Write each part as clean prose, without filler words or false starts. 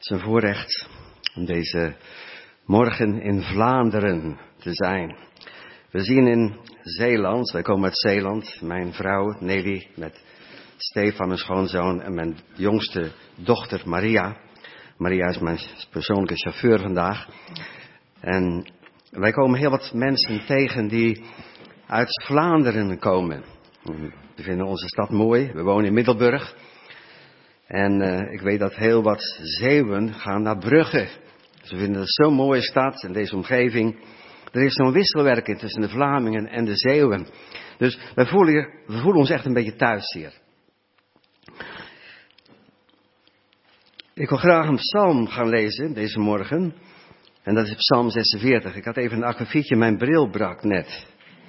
Het is een voorrecht om deze morgen in Vlaanderen te zijn. We zien in Zeeland, wij komen uit Zeeland, mijn vrouw Nelly met Stefan, mijn schoonzoon, en mijn jongste dochter Maria. Maria is mijn persoonlijke chauffeur vandaag. En wij komen heel wat mensen tegen die uit Vlaanderen komen. We vinden onze stad mooi, we wonen in Middelburg. En ik weet dat heel wat Zeeuwen gaan naar Brugge. Ze vinden het zo'n mooie stad en deze omgeving. Er is zo'n wisselwerking tussen de Vlamingen en de Zeeuwen. Dus we voelen ons echt een beetje thuis hier. Ik wil graag een psalm gaan lezen deze morgen. En dat is psalm 46. Ik had even een akkefietje, mijn bril brak net.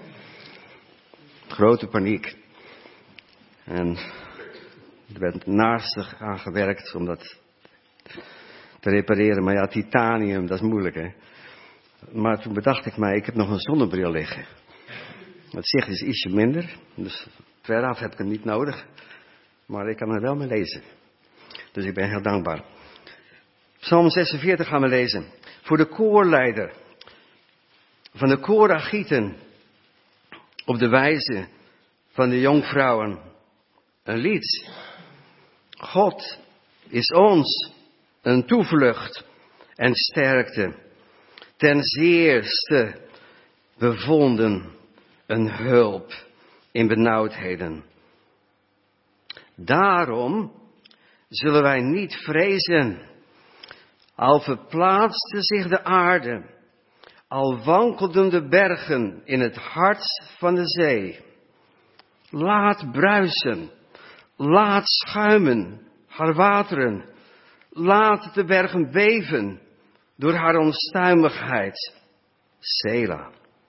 Grote paniek. En er werd naastig aan gewerkt om dat te repareren. Maar ja, titanium, dat is moeilijk, hè. Maar toen bedacht ik mij, ik heb nog een zonnebril liggen. Het zicht is ietsje minder, dus veraf heb ik hem niet nodig. Maar ik kan er wel mee lezen. Dus ik ben heel dankbaar. Psalm 46 gaan we lezen. Voor de koorleider van de kooragieten op de wijze van de jonkvrouwen. Een lied. God is ons een toevlucht en sterkte. Ten zeerste bevonden een hulp in benauwdheden. Daarom zullen wij niet vrezen, al verplaatste zich de aarde, al wankelden de bergen in het hart van de zee. Laat bruisen, laat schuimen haar wateren, laat de bergen beven door haar onstuimigheid. Sela.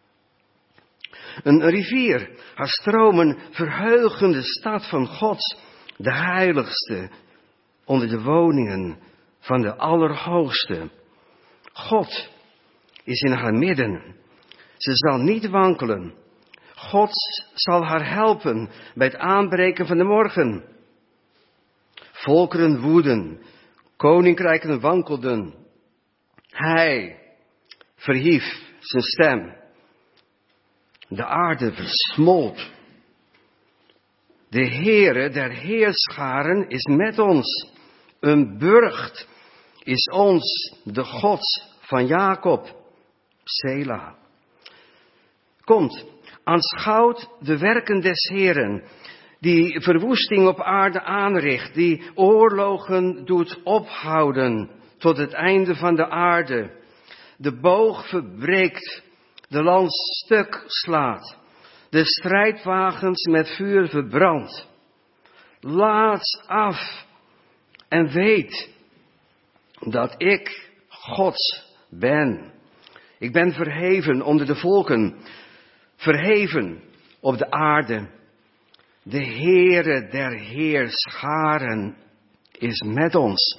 Een rivier, haar stromen verheugen de stad van God, de heiligste, onder de woningen van de Allerhoogste. God is in haar midden. Ze zal niet wankelen. God zal haar helpen bij het aanbreken van de morgen. Volkeren woeden, koninkrijken wankelden. Hij verhief zijn stem. De aarde versmolt. De Heere der heerscharen is met ons. Een burcht is ons de God van Jacob. Sela. Komt, aanschouwt de werken des Heeren, die verwoesting op aarde aanricht, die oorlogen doet ophouden tot het einde van de aarde. De boog verbreekt, de lans stuk slaat, de strijdwagens met vuur verbrandt. Laat af en weet dat ik God ben. Ik ben verheven onder de volken, verheven op de aarde. De Heere der heerscharen is met ons.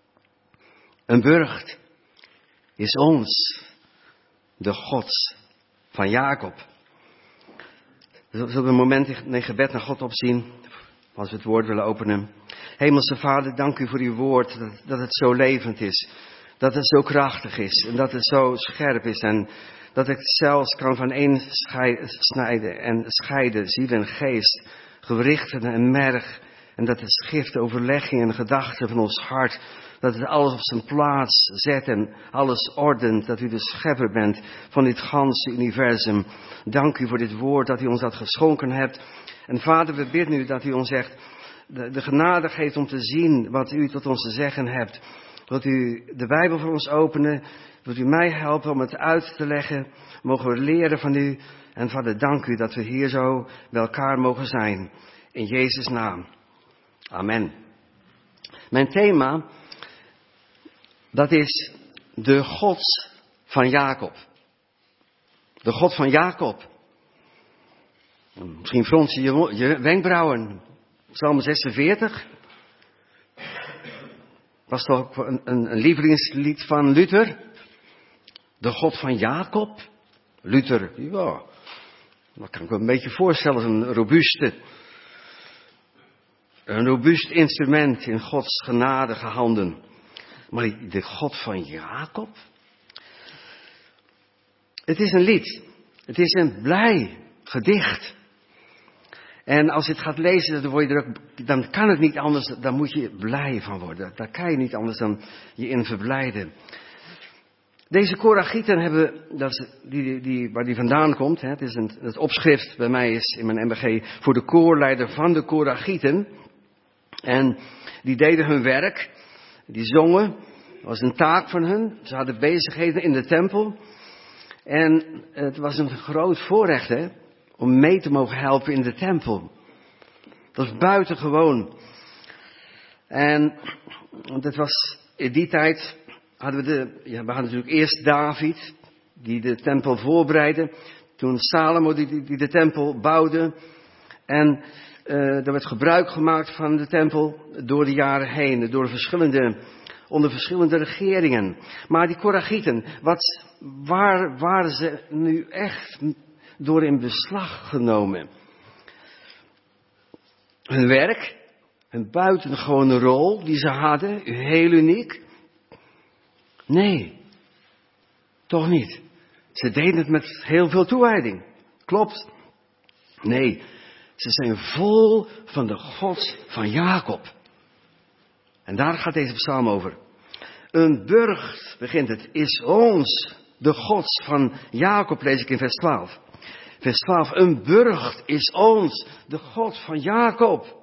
Een burcht is ons, de God van Jacob. Zullen we een moment in gebed naar God opzien, als we het woord willen openen. Hemelse Vader, dank u voor uw woord, dat het zo levend is, dat het zo krachtig is en dat het zo scherp is en dat het zelfs kan van een snijden en scheiden, ziel en geest, gewrichten en merg, en dat het schift overlegging en gedachten van ons hart, dat het alles op zijn plaats zet en alles ordent, dat u de schepper bent van dit ganse universum. Dank u voor dit woord dat u ons dat geschonken hebt. En Vader, we bidden u dat u ons echt de genade geeft om te zien wat u tot ons te zeggen hebt. Wilt u de Bijbel voor ons openen? Wilt u mij helpen om het uit te leggen? Mogen we leren van u? En Vader, dank u dat we hier zo bij elkaar mogen zijn. In Jezus' naam. Amen. Mijn thema, dat is de God van Jacob. De God van Jacob. Misschien frons je wenkbrauwen. Psalm 46. Was toch een lievelingslied van Luther? De God van Jacob. Luther, ja, dat kan ik me een beetje voorstellen, een robuust instrument in Gods genadige handen. Maar de God van Jacob? Het is een lied. Het is een blij gedicht. En als je het gaat lezen, dan kan het niet anders, dan moet je blij van worden. Daar kan je niet anders dan je in verblijden. Deze Korachieten hebben, waar die vandaan komt, het is het opschrift bij mij is in mijn MBG voor de koorleider van de Korachieten. En die deden hun werk, die zongen, dat was een taak van hun. Ze hadden bezigheden in de tempel. En het was een groot voorrecht, om mee te mogen helpen in de tempel. Dat was buitengewoon. En dat was in die tijd hadden we hadden natuurlijk eerst David, die de tempel voorbereidde. Toen Salomo die de tempel bouwde. En er werd gebruik gemaakt van de tempel door de jaren heen, onder verschillende regeringen. Maar die Korachieten, waar waren ze nu echt door in beslag genomen? Hun werk, een buitengewone rol die ze hadden, heel uniek. Nee, toch niet. Ze deden het met heel veel toewijding. Klopt. Nee, ze zijn vol van de God van Jacob. En daar gaat deze psalm over. Een burcht, begint het, is ons, de God van Jacob, lees ik in vers 12. Vers 12, een burcht is ons, de God van Jacob.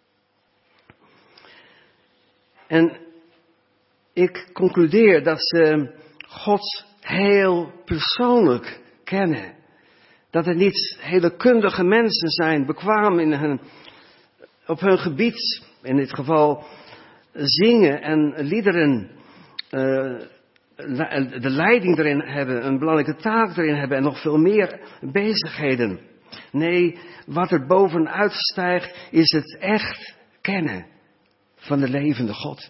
En ik concludeer dat ze God heel persoonlijk kennen. Dat het niet hele kundige mensen zijn, bekwaam op hun gebied. In dit geval zingen en liederen, de leiding erin hebben, een belangrijke taak erin hebben en nog veel meer bezigheden. Nee, wat er bovenuit stijgt is het echt kennen van de levende God.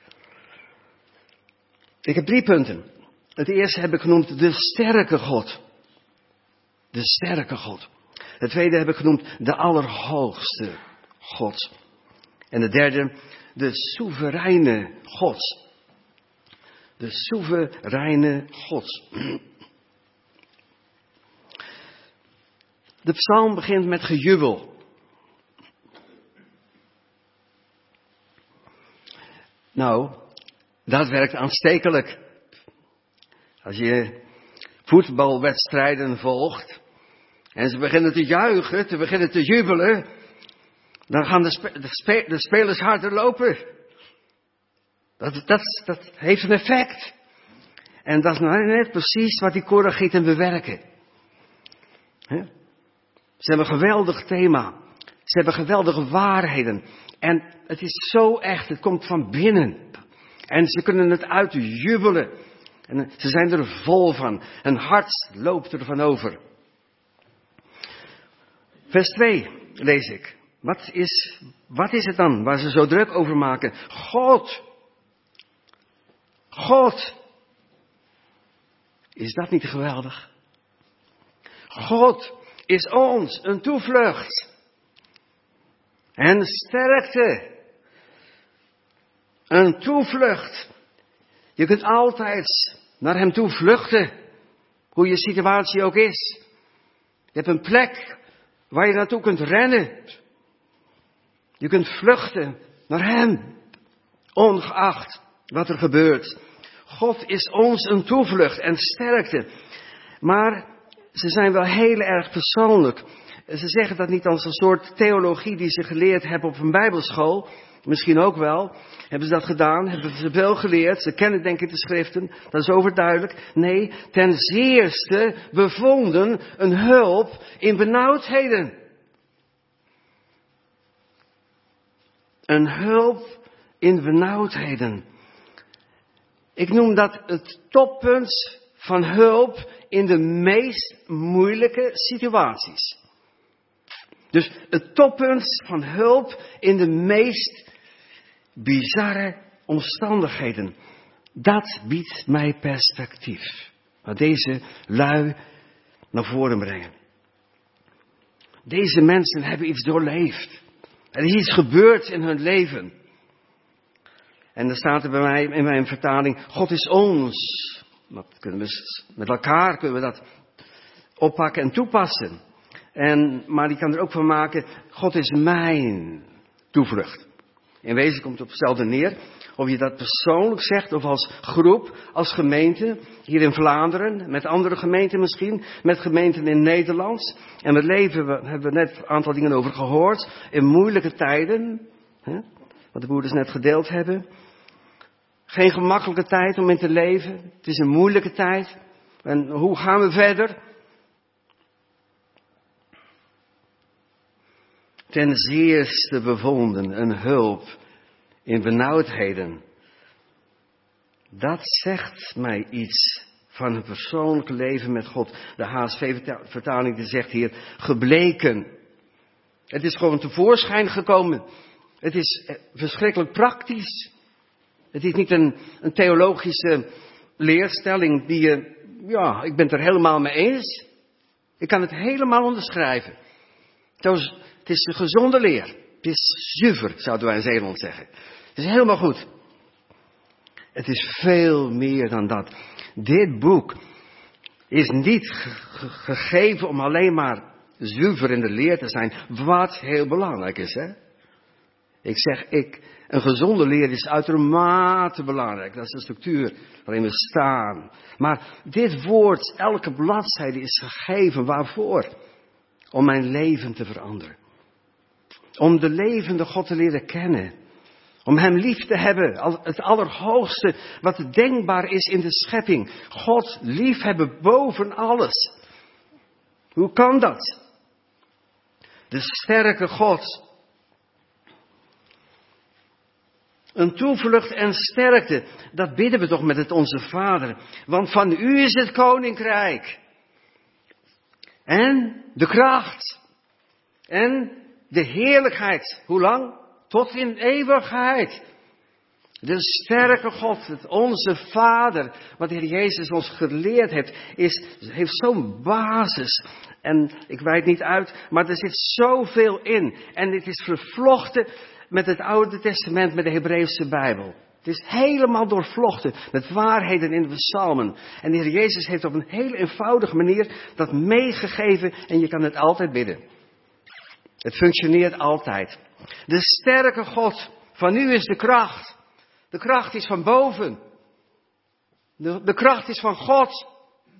Ik heb 3 punten. Het eerste heb ik genoemd de sterke God. De sterke God. Het tweede heb ik genoemd de allerhoogste God. En de derde, de soevereine God. De soevereine God. De psalm begint met gejubel. Nou, dat werkt aanstekelijk. Als je voetbalwedstrijden volgt en ze beginnen te juichen, te beginnen te jubelen, dan gaan de spelers harder lopen. Dat heeft een effect. En dat is nou net precies wat die Korachieten bewerken. Ze hebben een geweldig thema. Ze hebben geweldige waarheden. En het is zo echt, het komt van binnen. En ze kunnen het uitjubelen. En ze zijn er vol van. Hun hart loopt er van over. Vers 2 lees ik. Wat is het dan waar ze zo druk over maken? God. God. Is dat niet geweldig? God is ons een toevlucht. En sterkte. Een toevlucht. Je kunt altijd naar hem toe vluchten. Hoe je situatie ook is. Je hebt een plek waar je naartoe kunt rennen. Je kunt vluchten naar hem. Ongeacht wat er gebeurt. God is ons een toevlucht en sterkte. Maar ze zijn wel heel erg persoonlijk. Ze zeggen dat niet als een soort theologie die ze geleerd hebben op een bijbelschool. Misschien ook wel. Hebben ze dat gedaan? Hebben ze veel geleerd? Ze kennen denk ik de schriften. Dat is overduidelijk. Nee, ten zeerste bevonden een hulp in benauwdheden. Een hulp in benauwdheden. Ik noem dat het toppunt van hulp in de meest moeilijke situaties. Dus het toppunt van hulp in de meest bizarre omstandigheden. Dat biedt mij perspectief. Wat deze lui naar voren brengen. Deze mensen hebben iets doorleefd. Er is iets gebeurd in hun leven. En er staat er bij mij in mijn vertaling, God is ons. Met elkaar kunnen we dat oppakken en toepassen. Maar die kan er ook van maken, God is mijn toevlucht. In wezen komt het op hetzelfde neer. Of je dat persoonlijk zegt of als groep, als gemeente. Hier in Vlaanderen, met andere gemeenten misschien. Met gemeenten in Nederland. En we hebben we net een aantal dingen over gehoord. In moeilijke tijden. Wat de broeders net gedeeld hebben. Geen gemakkelijke tijd om in te leven. Het is een moeilijke tijd. En hoe gaan we verder? Ten zeerste bevonden een hulp in benauwdheden. Dat zegt mij iets van een persoonlijk leven met God. De HSV-vertaling die zegt hier gebleken. Het is gewoon tevoorschijn gekomen. Het is verschrikkelijk praktisch. Het is niet een theologische leerstelling die ik ben het er helemaal mee eens. Ik kan het helemaal onderschrijven. Het is een gezonde leer. Het is zuiver, zouden wij in Zeeland zeggen. Het is helemaal goed. Het is veel meer dan dat. Dit boek is niet gegeven om alleen maar zuiver in de leer te zijn. Wat heel belangrijk is, hè. Een gezonde leer is uitermate belangrijk. Dat is de structuur waarin we staan. Maar dit woord, elke bladzijde is gegeven. Waarvoor? Om mijn leven te veranderen. Om de levende God te leren kennen. Om hem lief te hebben. Het allerhoogste wat denkbaar is in de schepping. God liefhebben boven alles. Hoe kan dat? De sterke God. Een toevlucht en sterkte. Dat bidden we toch met het Onze Vader. Want van u is het koninkrijk. En de kracht. En de heerlijkheid. Hoe lang? Tot in eeuwigheid. De sterke God, het Onze Vader, wat de Heer Jezus ons geleerd heeft zo'n basis. En ik wijd niet uit, maar er zit zoveel in. En dit is vervlochten met het Oude Testament, met de Hebreeuwse Bijbel. Het is helemaal doorvlochten met waarheden in de psalmen. En de Heer Jezus heeft op een heel eenvoudige manier dat meegegeven en je kan het altijd bidden. Het functioneert altijd. De sterke God, van u is de kracht. De kracht is van boven. De kracht is van God.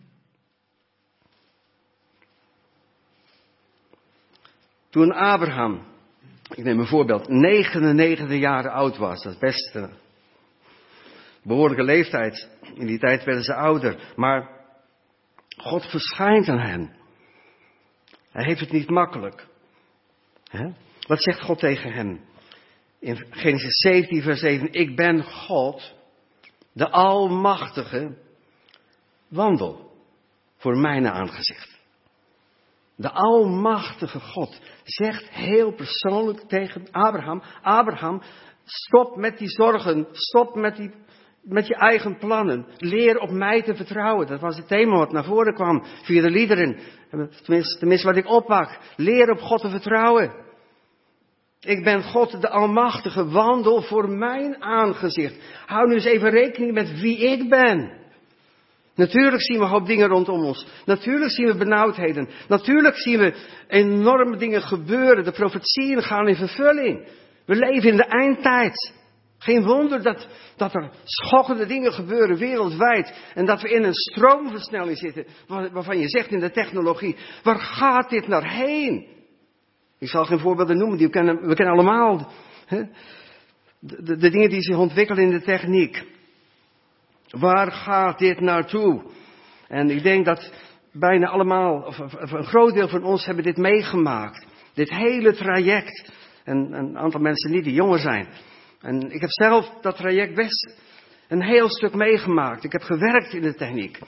Toen Abraham, ik neem een voorbeeld, 99 jaar oud was, dat is best een behoorlijke leeftijd. In die tijd werden ze ouder, maar God verschijnt aan hem. Hij heeft het niet makkelijk. Wat zegt God tegen hem? In Genesis 17 vers 7, ik ben God, de Almachtige, wandel voor mijn aangezicht. De Almachtige God zegt heel persoonlijk tegen Abraham, Abraham, stop met die zorgen, stop met je eigen plannen. Leer op mij te vertrouwen. Dat was het thema wat naar voren kwam via de liederen. Tenminste wat ik oppak. Leer op God te vertrouwen. Ik ben God de Almachtige, wandel voor mijn aangezicht. Hou nu eens even rekening met wie ik ben. Natuurlijk zien we een hoop dingen rondom ons. Natuurlijk zien we benauwdheden. Natuurlijk zien we enorme dingen gebeuren. De profetieën gaan in vervulling. We leven in de eindtijd. Geen wonder dat er schokkende dingen gebeuren wereldwijd. En dat we in een stroomversnelling zitten. Waarvan je zegt in de technologie, waar gaat dit naar heen? Ik zal geen voorbeelden noemen, we kennen allemaal de dingen die zich ontwikkelen in de techniek. Waar gaat dit naartoe? En ik denk dat bijna allemaal, of een groot deel van ons hebben dit meegemaakt. Dit hele traject. En een aantal mensen niet die jonger zijn. En ik heb zelf dat traject best een heel stuk meegemaakt. Ik heb gewerkt in de techniek.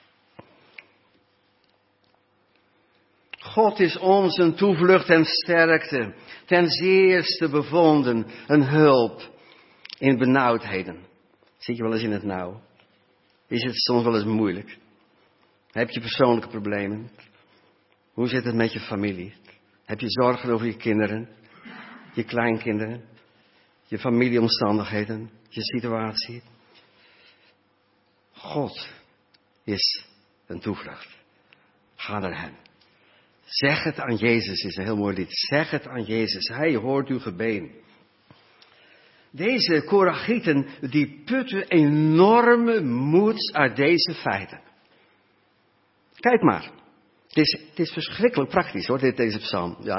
God is ons een toevlucht en sterkte. Ten zeerste bevonden een hulp in benauwdheden. Zit je wel eens in het nauw? Is het soms wel eens moeilijk? Heb je persoonlijke problemen? Hoe zit het met je familie? Heb je zorgen over je kinderen? Je kleinkinderen? je familieomstandigheden, je situatie. God is een toevlucht. Ga naar hem. Zeg het aan Jezus, is een heel mooi lied. Zeg het aan Jezus, hij hoort uw gebeden. Deze Korachieten, die putten enorme moed uit deze feiten. Kijk maar. Het is verschrikkelijk praktisch hoor, deze psalm. Ja,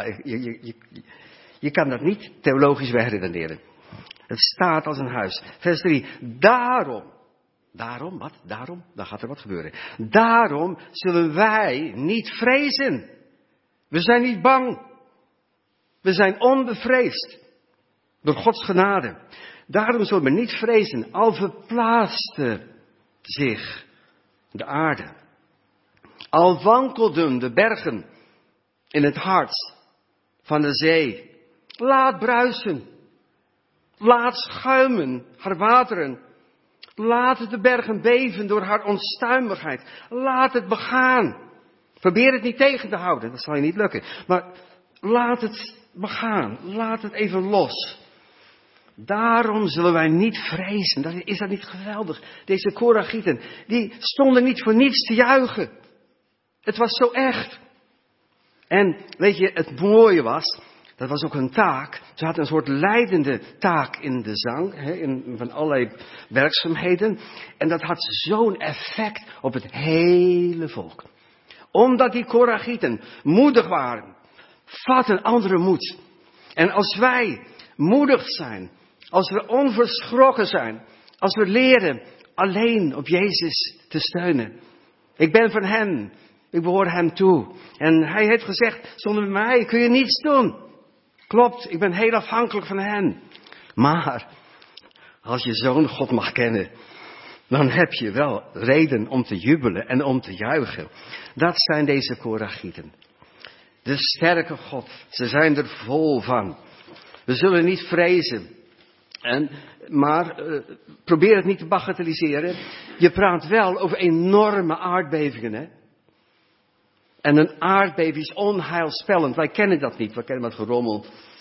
je kan dat niet theologisch wegredeneren. Het staat als een huis. Vers 3. Daarom, wat? Daarom? Dan gaat er wat gebeuren. Daarom zullen wij niet vrezen. We zijn niet bang. We zijn onbevreesd. Door Gods genade. Daarom zullen we niet vrezen. Al verplaatste zich de aarde. Al wankelden de bergen in het hart van de zee. Laat bruisen. Laat schuimen haar wateren. Laat de bergen beven door haar onstuimigheid. Laat het begaan. Probeer het niet tegen te houden, dat zal je niet lukken. Maar laat het begaan. Laat het even los. Daarom zullen wij niet vrezen. Is dat niet geweldig? Deze Korachieten, die stonden niet voor niets te juichen. Het was zo echt. En weet je, het mooie was, dat was ook hun taak. Ze hadden een soort leidende taak in de zang, van allerlei werkzaamheden. En dat had zo'n effect op het hele volk. Omdat die Korachieten moedig waren, vatten anderen moed. En als wij moedig zijn, als we onverschrokken zijn, als we leren alleen op Jezus te steunen. Ik ben van hem, ik behoor hem toe. En hij heeft gezegd, zonder mij kun je niets doen. Klopt, ik ben heel afhankelijk van hem. Maar, als je zo'n God mag kennen, dan heb je wel reden om te jubelen en om te juichen. Dat zijn deze Korachieten. De sterke God, ze zijn er vol van. We zullen niet vrezen. Maar probeer het niet te bagatelliseren. Je praat wel over enorme aardbevingen, hè. En een aardbeving is onheilspellend. Wij kennen dat niet. We kennen dat gerommel.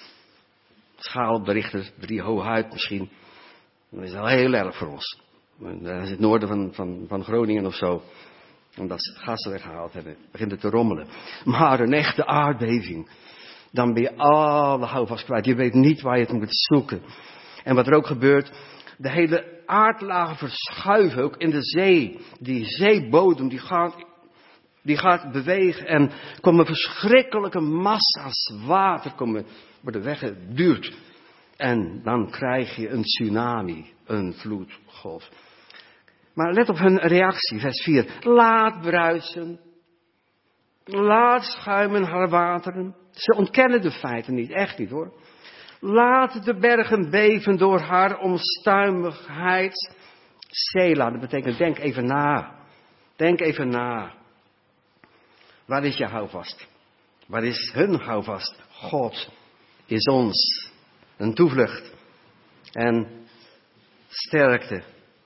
Schaal op de Richter, 3 hooguit misschien. Dat is al heel erg voor ons. Dat is het noorden van Groningen of zo. Omdat ze het gas weggehaald hebben. Begint het te rommelen. Maar een echte aardbeving. Dan ben je alle houvast kwijt. Je weet niet waar je het moet zoeken. En wat er ook gebeurt. De hele aardlagen verschuiven ook in de zee. Die zeebodem die gaat bewegen. En komen verschrikkelijke massa's water worden weggeduwd. En dan krijg je een tsunami. Een vloedgolf. Maar let op hun reactie, vers 4. Laat bruisen. Laat schuimen haar wateren. Ze ontkennen de feiten niet, echt niet hoor. Laat de bergen beven door haar onstuimigheid. Sela, dat betekent denk even na. Denk even na. Waar is je houvast? Waar is hun houvast? God is ons een toevlucht en sterkte.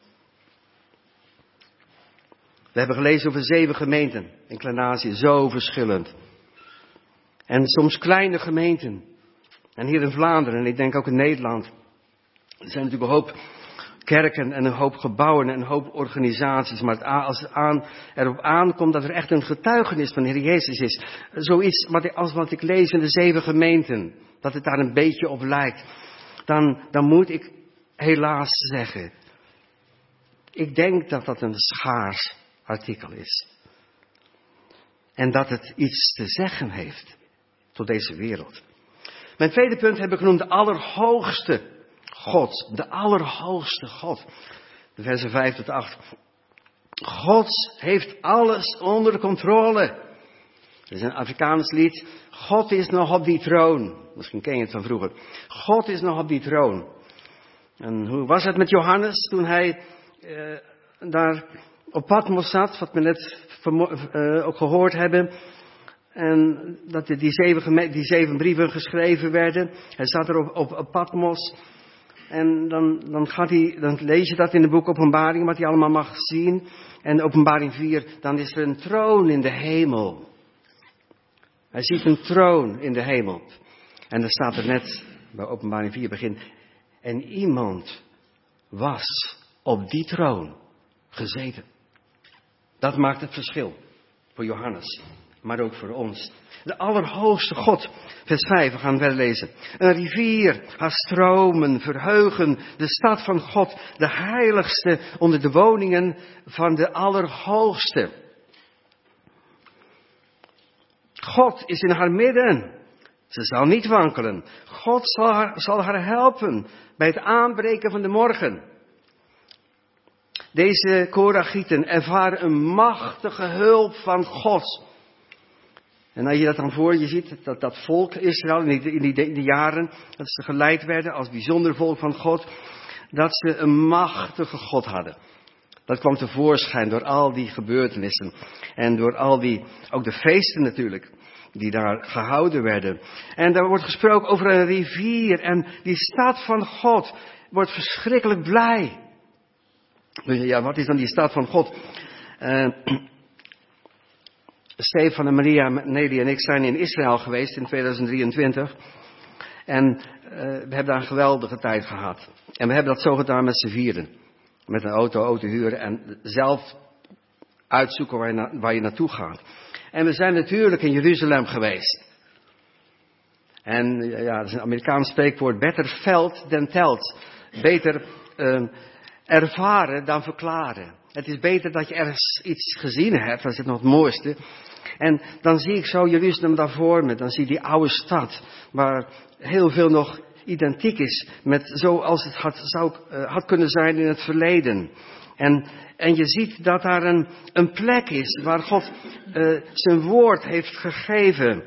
We hebben gelezen over 7 gemeenten in Klein-Azië, zo verschillend. En soms kleine gemeenten. En hier in Vlaanderen, en ik denk ook in Nederland, er zijn natuurlijk een hoop kerken en een hoop gebouwen en een hoop organisaties. Maar als het erop aankomt dat er echt een getuigenis van de Heer Jezus is. Zoiets als wat ik lees in de 7 gemeenten. Dat het daar een beetje op lijkt. Dan moet ik helaas zeggen. Ik denk dat dat een schaars artikel is. En dat het iets te zeggen heeft tot deze wereld. Mijn tweede punt heb ik genoemd de Allerhoogste God. De Allerhoogste God. De versen 5 tot 8. God heeft alles onder controle. Dat is een Afrikaans lied. God is nog op die troon. Misschien ken je het van vroeger. God is nog op die troon. En hoe was het met Johannes toen hij daar op Patmos zat? Wat we net ook gehoord hebben. En dat die 7 brieven geschreven werden. Hij zat er op Patmos. En dan lees je dat in de boek Openbaring, wat hij allemaal mag zien. En Openbaring 4, dan is er een troon in de hemel. Hij ziet een troon in de hemel. En dan staat er net, bij Openbaring 4 begin, En iemand was op die troon gezeten. Dat maakt het verschil voor Johannes, maar ook voor ons. De Allerhoogste God, vers 5, we gaan verder lezen. Een rivier, haar stromen verheugen de stad van God, de heiligste onder de woningen van de Allerhoogste. God is in haar midden. Ze zal niet wankelen. God zal haar helpen bij het aanbreken van de morgen. Deze Korachieten ervaren een machtige hulp van God. En als je dat dan voor je ziet, dat volk Israël in die jaren, dat ze geleid werden als bijzonder volk van God, dat ze een machtige God hadden. Dat kwam tevoorschijn door al die gebeurtenissen. En door al die, ook de feesten natuurlijk, die daar gehouden werden. En daar wordt gesproken over een rivier. En die stad van God wordt verschrikkelijk blij. Ja, wat is dan die stad van God? Stefan en Maria, Nelly en ik zijn in Israël geweest in 2023. En we hebben daar een geweldige tijd gehad. En we hebben dat zo gedaan met z'n vieren. Met een auto huren en zelf uitzoeken waar je naartoe gaat. En we zijn natuurlijk in Jeruzalem geweest. En ja, dat is een Amerikaans spreekwoord. Better felt than telt. Beter ervaren dan verklaren. Het is beter dat je ergens iets gezien hebt. Dat is het nog het mooiste. En dan zie ik zo Jeruzalem daar voor me. Dan zie je die oude stad. Waar heel veel nog identiek is met zoals het had kunnen zijn in het verleden. En je ziet dat daar een plek is waar God zijn woord heeft gegeven.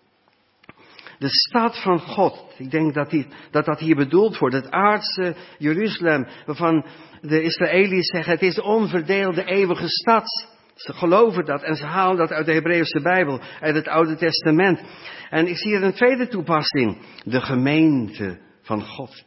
De stad van God. Ik denk dat hier bedoeld wordt. Het aardse Jeruzalem. Waarvan de Israëli's zeggen het is de onverdeelde eeuwige stad. Ze geloven dat en ze halen dat uit de Hebreeuwse Bijbel. Uit het Oude Testament. En ik zie er een tweede toepassing. De gemeente van God.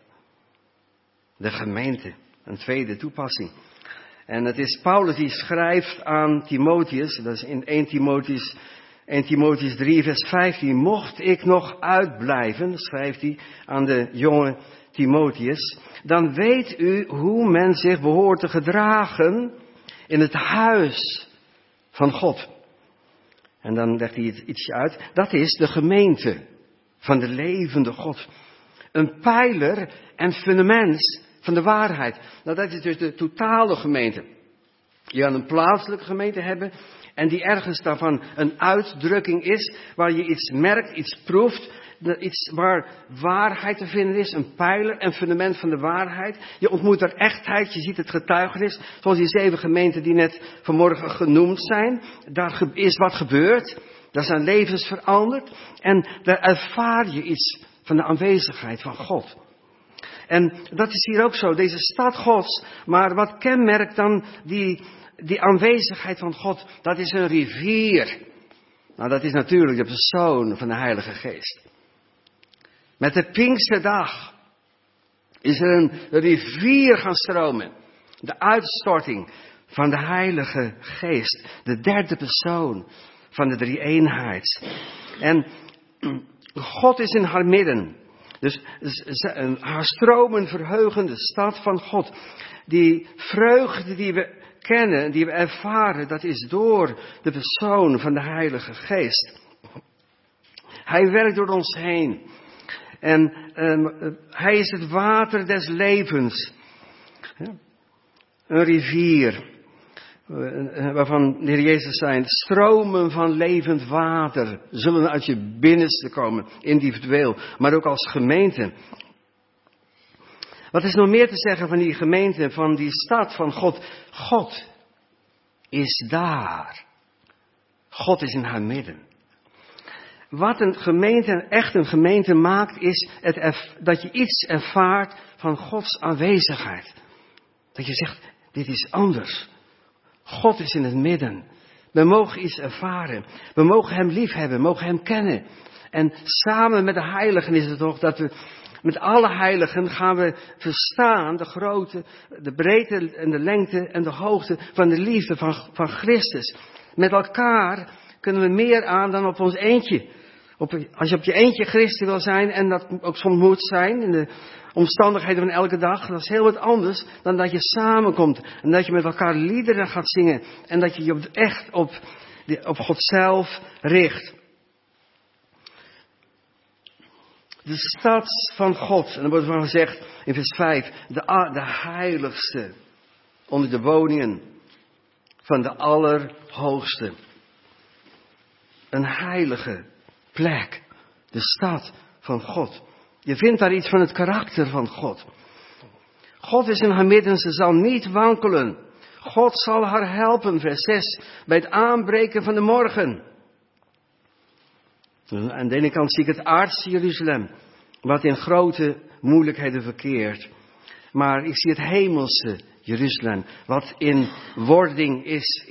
De gemeente. Een tweede toepassing. En het is Paulus die schrijft aan Timotheus. Dat is in 1 Timotheus 3 vers 15. Mocht ik nog uitblijven, schrijft hij aan de jonge Timotheus. Dan weet u hoe men zich behoort te gedragen in het huis van God. En dan legt hij het ietsje uit. Dat is de gemeente van de levende God. Een pijler en fundament van de waarheid. Nou, dat is dus de totale gemeente. Je kan een plaatselijke gemeente hebben. En die ergens daarvan een uitdrukking is. Waar je iets merkt, iets proeft. Iets waar waarheid te vinden is. Een pijler en fundament van de waarheid. Je ontmoet er echtheid. Je ziet het getuigenis. Zoals die 7 gemeenten die net vanmorgen genoemd zijn. Daar is wat gebeurd. Daar zijn levens veranderd. En daar ervaar je iets van de aanwezigheid van God. En dat is hier ook zo. Deze stad Gods. Maar wat kenmerkt dan die aanwezigheid van God? Dat is een rivier. Nou, dat is natuurlijk de persoon van de Heilige Geest. Met de Pinksterdag is er een rivier gaan stromen. De uitstorting van de Heilige Geest. De derde persoon van de drie-eenheid. En God is in haar midden. Dus haar stromen verheugen de stad van God. Die vreugde die we kennen, die we ervaren, dat is door de persoon van de Heilige Geest. Hij werkt door ons heen. En hij is het water des levens. Een rivier. Waarvan de Heer Jezus zei, stromen van levend water zullen uit je binnenste komen, individueel, maar ook als gemeente. Wat is nog meer te zeggen van die gemeente, van die stad van God? God is daar. God is in haar midden. Wat een gemeente, echt een gemeente maakt, is dat je iets ervaart van Gods aanwezigheid. Dat je zegt, dit is anders. God is in het midden. We mogen iets ervaren. We mogen hem liefhebben, mogen hem kennen. En samen met de heiligen is het toch dat we met alle heiligen gaan we verstaan de grootte, de breedte en de lengte en de hoogte van de liefde van Christus. Met elkaar kunnen we meer aan dan op ons eentje. Als je op je eentje christen wil zijn, en dat ook soms moet zijn, omstandigheden van elke dag. Dat is heel wat anders dan dat je samenkomt en dat je met elkaar liederen gaat zingen. En dat je je echt op God zelf richt. De stad van God, en dan wordt er van gezegd in vers 5, de heiligste onder de woningen van de Allerhoogste. Een heilige plek, de stad van God. Je vindt daar iets van het karakter van God. God is in haar midden, ze zal niet wankelen. God zal haar helpen, vers 6, bij het aanbreken van de morgen. Aan de ene kant zie ik het aardse Jeruzalem, wat in grote moeilijkheden verkeert. Maar ik zie het hemelse Jeruzalem, wat in wording is,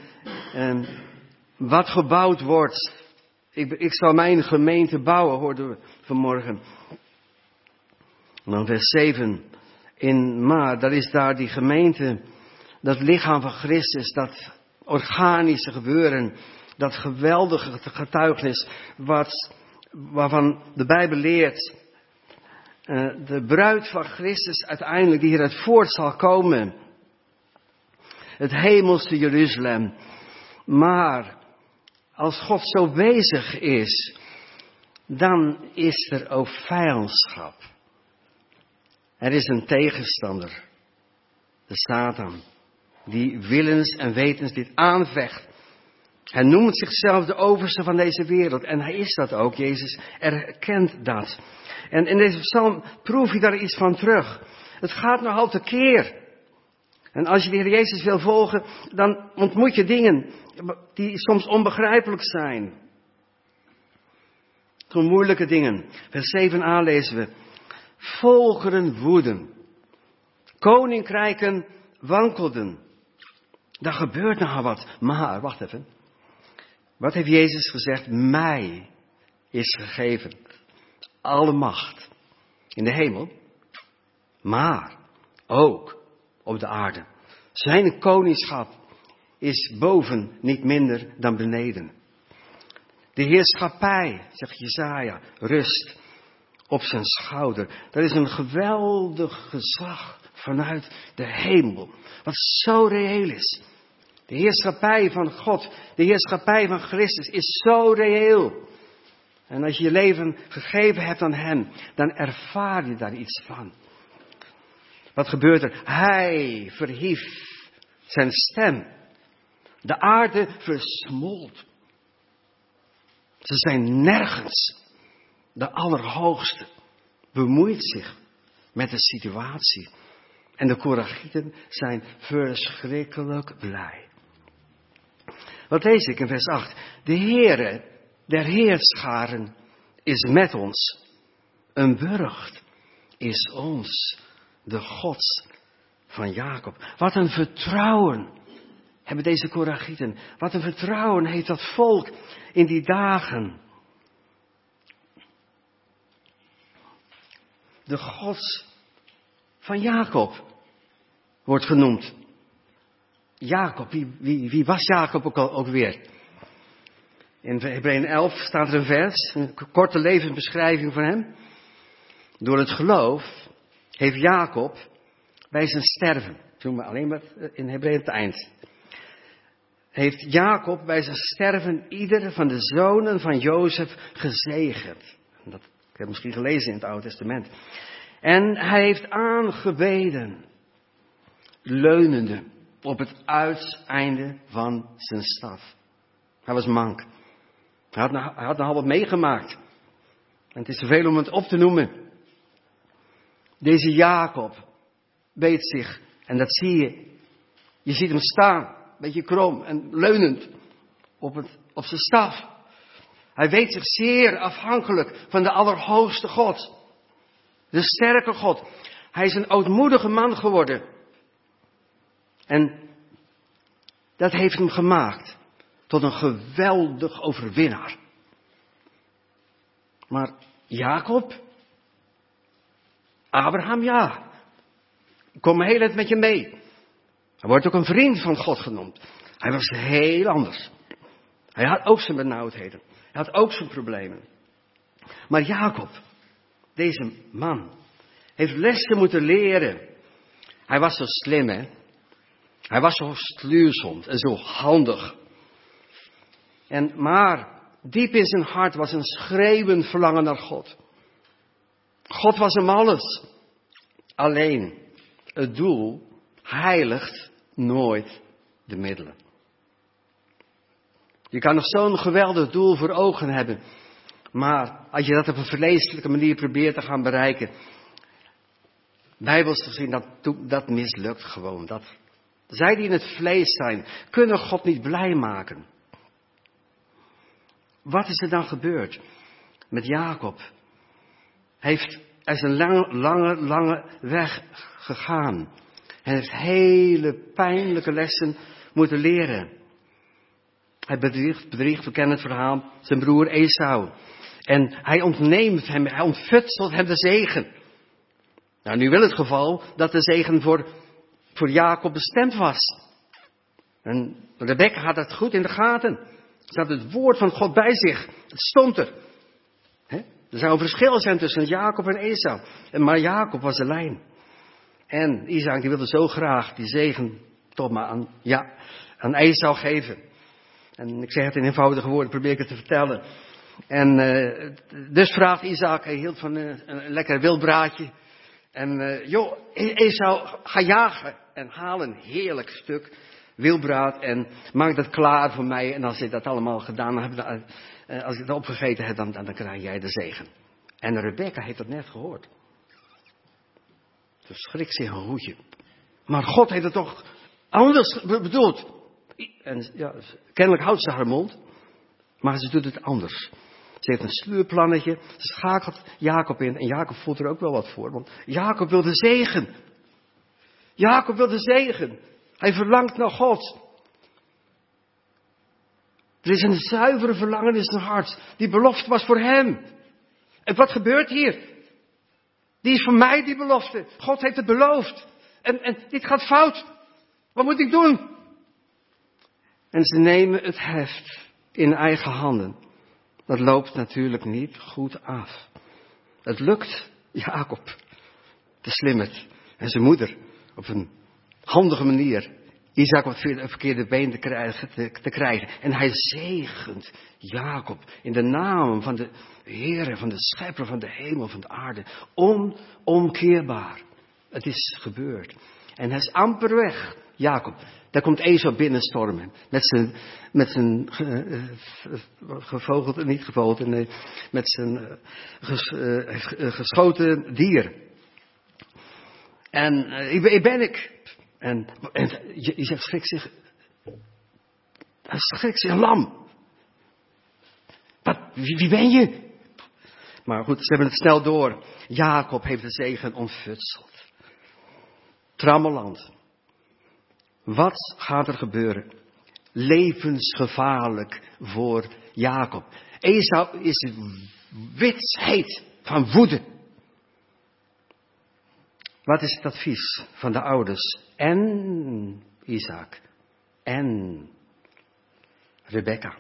wat gebouwd wordt. Ik zal mijn gemeente bouwen, hoorden we vanmorgen. En dan vers 7. Maar daar is daar die gemeente, dat lichaam van Christus, dat organische gebeuren, dat geweldige getuigenis, waarvan de Bijbel leert. De bruid van Christus uiteindelijk die hieruit voort zal komen. Het hemelse Jeruzalem. Maar als God zo bezig is, dan is er ook vijandschap. Er is een tegenstander, de Satan, die willens en wetens dit aanvecht. Hij noemt zichzelf de overste van deze wereld. En hij is dat ook. Jezus erkent dat. En in deze psalm proef je daar iets van terug. Het gaat nogal tekeer. En als je de Heer Jezus wil volgen, dan ontmoet je dingen die soms onbegrijpelijk zijn. Zo'n moeilijke dingen. Vers 7a lezen we. Volkeren woeden. Koninkrijken wankelden. Daar gebeurt nogal wat. Maar, wacht even. Wat heeft Jezus gezegd? Mij is gegeven alle macht in de hemel, maar ook op de aarde. Zijn koningschap is boven niet minder dan beneden. De heerschappij, zegt Jesaja, rust op zijn schouder. Dat is een geweldig gezag vanuit de hemel, wat zo reëel is. De heerschappij van God, de heerschappij van Christus is zo reëel. En als je je leven gegeven hebt aan Hem, dan ervaar je daar iets van. Wat gebeurt er? Hij verhief zijn stem. De aarde versmolt. Ze zijn nergens. De Allerhoogste bemoeit zich met de situatie. En de Korachieten zijn verschrikkelijk blij. Wat lees ik in vers 8? De Heere der heerscharen is met ons. Een burcht is ons, de God van Jacob. Wat een vertrouwen hebben deze Korachieten. Wat een vertrouwen heeft dat volk in die dagen. De God van Jacob wordt genoemd. Jacob, wie was Jacob ook weer? In Hebreeën 11 staat er een vers, een korte levensbeschrijving van hem. Door het geloof heeft Jacob bij zijn sterven, doen we alleen maar in Hebreeën het eind. Heeft Jacob bij zijn sterven ieder van de zonen van Jozef gezegend. Dat heb ik misschien gelezen in het Oude Testament. En hij heeft aangebeden, leunende op het uiteinde van zijn staf. Hij was mank. Hij had nogal wat meegemaakt. En het is te veel om het op te noemen. Deze Jacob beet zich, en dat zie je. Je ziet hem staan, een beetje krom en leunend op zijn staf. Hij weet zich zeer afhankelijk van de Allerhoogste God. De sterke God. Hij is een ootmoedige man geworden. En dat heeft hem gemaakt tot een geweldig overwinnaar. Maar Jacob, Abraham, ja. Ik kom heel het met je mee. Hij wordt ook een vriend van God genoemd. Hij was heel anders. Hij had ook zijn benauwdheden. Hij had ook zijn problemen. Maar Jacob, deze man, Heeft lessen moeten leren. Hij was zo slim, hè. Hij was zo sluwzond en zo handig. Maar diep in zijn hart was een schreeuwend verlangen naar God. God was hem alles. Alleen, het doel heiligt nooit de middelen. Je kan nog zo'n geweldig doel voor ogen hebben. Maar als je dat op een vleeselijke manier probeert te gaan bereiken. Bijbels gezien, dat mislukt gewoon. Zij die in het vlees zijn, kunnen God niet blij maken. Wat is er dan gebeurd met Jacob? Hij is een lange weg gegaan. Hij heeft hele pijnlijke lessen moeten leren. Hij bedriegt, we kennen het verhaal, zijn broer Esau. En hij ontneemt hem, hij ontfutselt hem de zegen. Nou, nu wil het geval dat de zegen voor Jacob bestemd was. En Rebekka had dat goed in de gaten. Ze had het woord van God bij zich. Het stond er. Er zou een verschil zijn tussen Jacob en Esau. Maar Jacob was de lijn. En Isaac die wilde zo graag die zegen toch maar aan Esau geven. En ik zeg het in eenvoudige woorden, probeer ik het te vertellen. En dus vraagt Isaac, hij hield van een lekker wildbraadje. En Esau, ga jagen en haal een heerlijk stuk wildbraad en maak dat klaar voor mij. En als ik dat allemaal gedaan heb, als ik dat opgegeten heb, dan krijg jij de zegen. En Rebekka heeft dat net gehoord. Ze schrikt zich een hoedje. Maar God heeft het toch anders bedoeld. En kennelijk houdt ze haar mond, maar ze doet het anders. Ze heeft een sluurplannetje, ze schakelt Jacob in en Jacob voelt er ook wel wat voor. Want Jacob wil de zegen. Jacob wil de zegen. Hij verlangt naar God. Er is een zuivere verlangen in zijn hart. Die belofte was voor hem. En wat gebeurt hier? Die is voor mij, die belofte. God heeft het beloofd. En dit gaat fout. Wat moet ik doen? En ze nemen het heft in eigen handen. Dat loopt natuurlijk niet goed af. Het lukt Jacob, de slimmerd, en zijn moeder op een handige manier Isaac op het verkeerde been te krijgen. En hij zegent Jacob in de naam van de Heere, van de schepper van de hemel, van de aarde. Onomkeerbaar. Het is gebeurd. En hij is amper weg, Jacob. Daar komt Esau binnenstormen. Met zijn gevogeld, niet gevogeld, nee, met zijn geschoten dier. En hier ben ik. En je zegt, schrik zich lam. Wie ben je? Maar goed, ze hebben het snel door. Jacob heeft de zegen ontfutseld. Trammeland. Wat gaat er gebeuren? Levensgevaarlijk voor Jacob. Esau is witsheet van woede. Wat is het advies van de ouders? En Isaac. En Rebekka.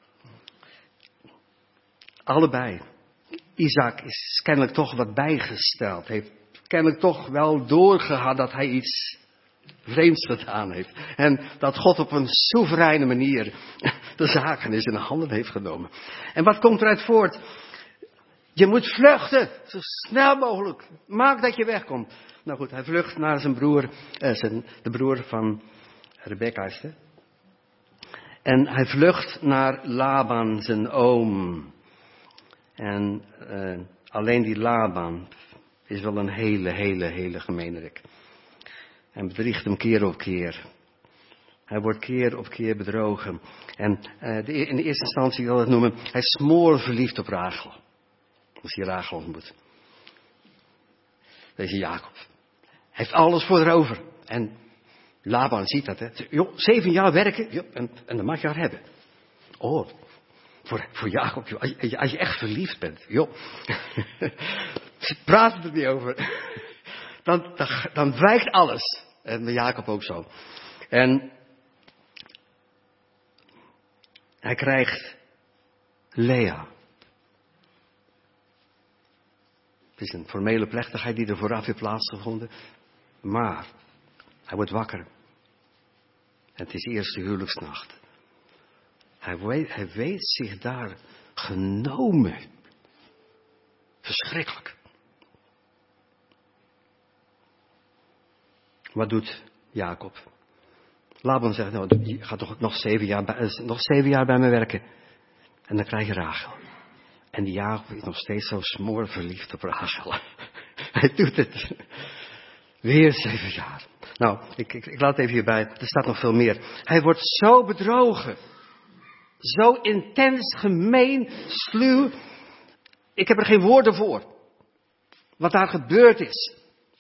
Allebei. Isaac is kennelijk toch wat bijgesteld. Heeft kennelijk toch wel doorgehad dat hij iets vreemds gedaan heeft. En dat God op een soevereine manier de zaken in zijn handen heeft genomen. En wat komt eruit voort? Je moet vluchten, zo snel mogelijk. Maak dat je wegkomt. Nou goed, hij vlucht naar zijn broer, de broer van Rebekka is het. En hij vlucht naar Laban, zijn oom. En alleen die Laban is wel een hele gemeenerik. En bedriegt hem keer op keer. Hij wordt keer op keer bedrogen. En in de eerste instantie wil ik het noemen, hij is smoorverliefd op Rachel. Als hij Rachel ontmoet. Deze Jacob. Hij heeft alles voor erover. En Laban ziet dat. Hè. 7 jaar werken en dan mag je haar hebben. Oh, voor Jacob. Als je echt verliefd bent. Joh. Ze praten er niet over. Dan wijkt alles. En met Jacob ook zo. En hij krijgt Lea. Het is een formele plechtigheid die er vooraf heeft plaatsgevonden. Maar hij wordt wakker. En het is de eerste huwelijksnacht. Hij weet zich daar genomen. Verschrikkelijk. Wat doet Jacob? Laban zegt, nou, je gaat toch nog 7 jaar bij me werken. En dan krijg je Rachel. En die Jacob is nog steeds zo smoorverliefd op Rachel. Hij doet het. Weer 7 jaar. Nou, ik laat het even hierbij. Er staat nog veel meer. Hij wordt zo bedrogen. Zo intens, gemeen, sluw. Ik heb er geen woorden voor. Wat daar gebeurd is.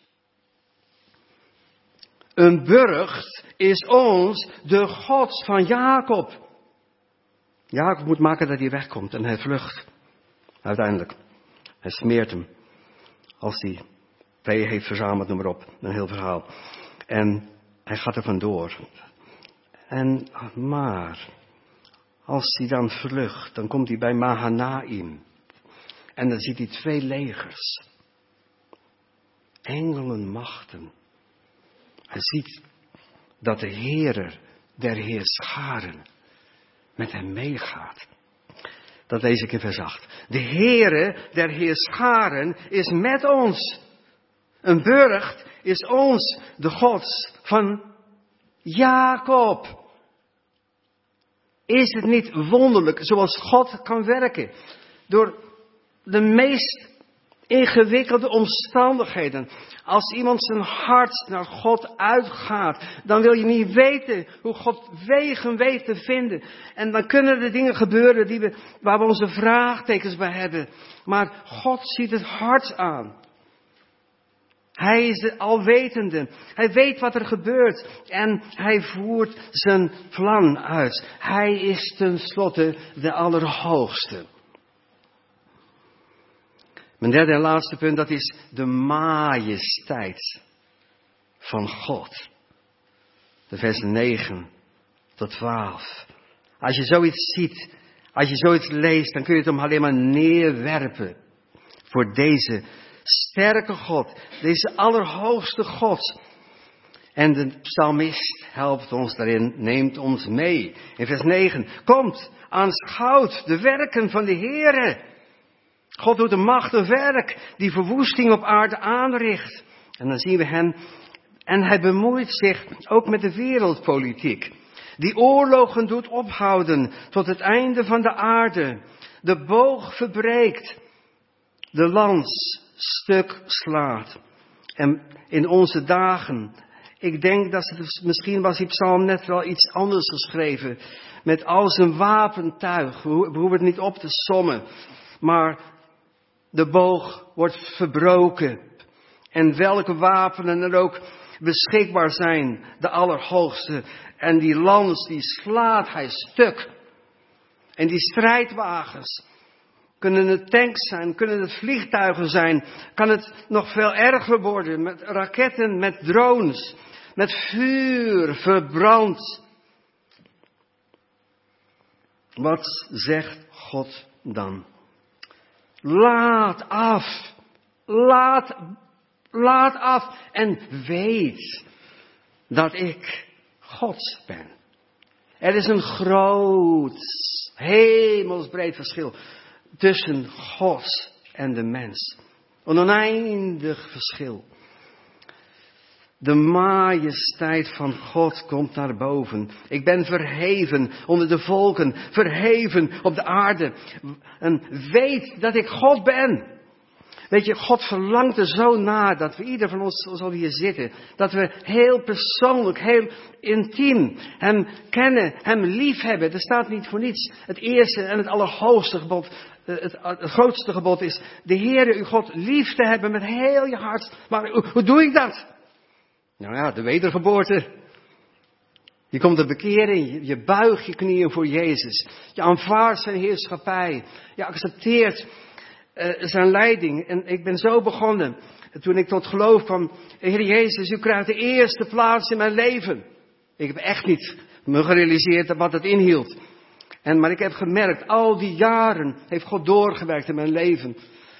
Een burcht is ons de God van Jacob. Jacob moet maken dat hij wegkomt en hij vlucht. Uiteindelijk. Hij smeert hem. Als hij vee heeft verzameld, noem maar op. Een heel verhaal. En hij gaat er vandoor. Maar als hij dan vlucht, dan komt hij bij Mahanaim. En dan ziet hij 2 legers. Engelenmachten. Hij ziet dat de Heere der Heerscharen met hem meegaat. Dat lees ik in vers 8. De Heere der Heerscharen is met ons. Een burcht is ons de God van Jacob. Is het niet wonderlijk zoals God kan werken? Door de meest ingewikkelde omstandigheden. Als iemand zijn hart naar God uitgaat, dan wil je niet weten hoe God wegen weet te vinden. En dan kunnen er dingen gebeuren waar we onze vraagtekens bij hebben. Maar God ziet het hart aan. Hij is de alwetende. Hij weet wat er gebeurt. En hij voert zijn plan uit. Hij is tenslotte de Allerhoogste. Mijn derde en laatste punt, dat is de majesteit van God. De versen 9 tot 12. Als je zoiets ziet, als je zoiets leest, dan kun je het hem alleen maar neerwerpen voor deze sterke God, deze Allerhoogste God. En de psalmist helpt ons daarin, neemt ons mee. In vers 9, komt, aanschouwt de werken van de Heere. God doet een machtig werk die verwoesting op aarde aanricht. En dan zien we hem. En hij bemoeit zich ook met de wereldpolitiek. Die oorlogen doet ophouden tot het einde van de aarde. De boog verbreekt. De lans stuk slaat. En in onze dagen, ik denk dat misschien was die psalm net wel iets anders geschreven. Met al zijn wapentuig. We hoeven het niet op te sommen. Maar de boog wordt verbroken. En welke wapenen er ook beschikbaar zijn. De Allerhoogste. En die lans die slaat hij stuk. En die strijdwagens. Kunnen het tanks zijn. Kunnen het vliegtuigen zijn. Kan het nog veel erger worden. Met raketten. Met drones. Met vuur verbrand. Wat zegt God dan? Laat af. Laat af. En weet dat ik God ben. Er is een groot, hemelsbreed verschil tussen God en de mens. Een oneindig verschil. De majesteit van God komt naar boven. Ik ben verheven onder de volken, verheven op de aarde. En weet dat ik God ben. Weet je, God verlangt er zo naar dat we ieder van ons zal hier zitten. Dat we heel persoonlijk, heel intiem hem kennen, hem lief hebben. Er staat niet voor niets. Het eerste en het allerhoogste gebod, het grootste gebod is de Heere uw God lief te hebben met heel je hart. Maar hoe doe ik dat? Nou ja, de wedergeboorte. Je komt de bekering, je buigt je knieën voor Jezus. Je aanvaardt zijn heerschappij. Je accepteert zijn leiding. En ik ben zo begonnen. Toen ik tot geloof kwam. Heer Jezus, u krijgt de eerste plaats in mijn leven. Ik heb echt niet me gerealiseerd wat het inhield. Maar ik heb gemerkt, al die jaren heeft God doorgewerkt in mijn leven.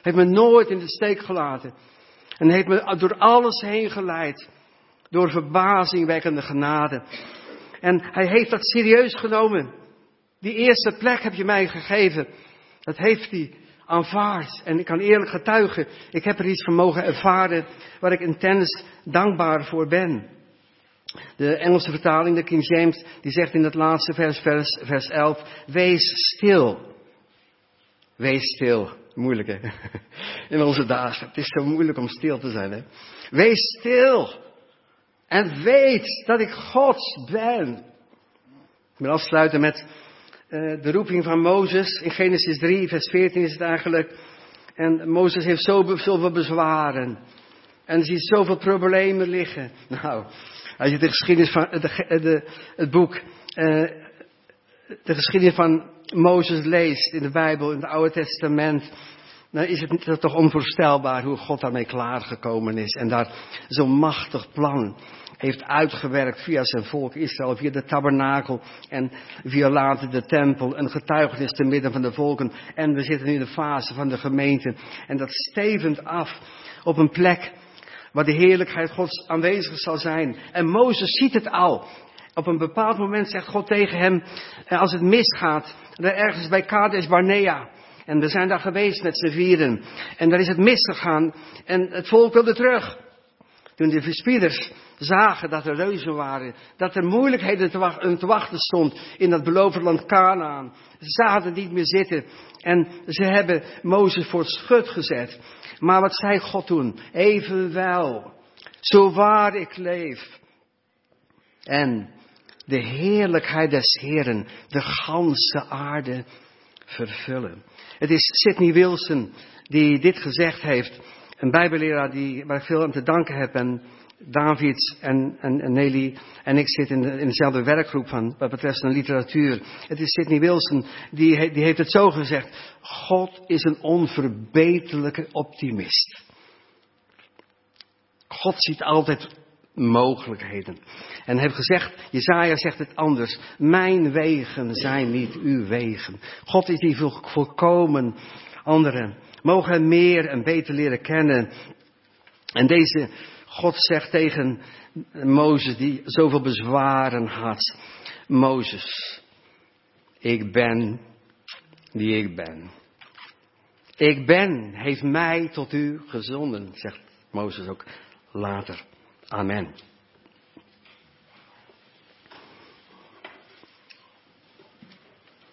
Heeft me nooit in de steek gelaten. En heeft me door alles heen geleid. Door verbazingwekkende genade. En hij heeft dat serieus genomen. Die eerste plek heb je mij gegeven. Dat heeft hij aanvaard. En ik kan eerlijk getuigen. Ik heb er iets van mogen ervaren waar ik intens dankbaar voor ben. De Engelse vertaling, de King James, die zegt in het laatste vers 11. Wees stil. Wees stil. Moeilijk hè. In onze dagen. Het is zo moeilijk om stil te zijn hè. Wees stil. En weet dat ik God ben. Ik wil afsluiten met de roeping van Mozes. In Genesis 3, vers 14 is het eigenlijk. En Mozes heeft zoveel bezwaren. En ziet zoveel problemen liggen. Nou, als je de geschiedenis van het boek, de geschiedenis van Mozes leest in de Bijbel, in het Oude Testament, dan is het toch onvoorstelbaar hoe God daarmee klaargekomen is. En daar zo'n machtig plan heeft uitgewerkt via zijn volk Israël, via de tabernakel en via later de tempel. Een getuigenis te midden van de volken. En we zitten nu in de fase van de gemeente. En dat stevend af op een plek waar de heerlijkheid Gods aanwezig zal zijn. En Mozes ziet het al. Op een bepaald moment zegt God tegen hem, als het misgaat, ergens bij Kades Barnea. En we zijn daar geweest met z'n vieren. En daar is het misgegaan. En het volk wilde terug. Toen de verspieders zagen dat er reuzen waren. Dat er moeilijkheden te wachten stond in dat beloofde land Kanaan. Ze zagen het niet meer zitten. En ze hebben Mozes voor het schut gezet. Maar wat zei God toen? Evenwel, zo waar ik leef. En de heerlijkheid des Heeren de ganse aarde vervullen. Het is Sidney Wilson die dit gezegd heeft. Een bijbelleraar waar ik veel aan te danken heb. En David en Nelly en ik zitten in dezelfde werkgroep wat betreft zijn literatuur. Het is Sidney Wilson die heeft het zo gezegd. God is een onverbeterlijke optimist. God ziet altijd mogelijkheden. En heeft gezegd, Jesaja zegt het anders. Mijn wegen zijn niet uw wegen. God is die volkomen andere. Mogen hem meer en beter leren kennen. En deze God zegt tegen Mozes die zoveel bezwaren had. Mozes, ik ben die ik ben. Ik ben, heeft mij tot u gezonden, zegt Mozes ook later. Amen.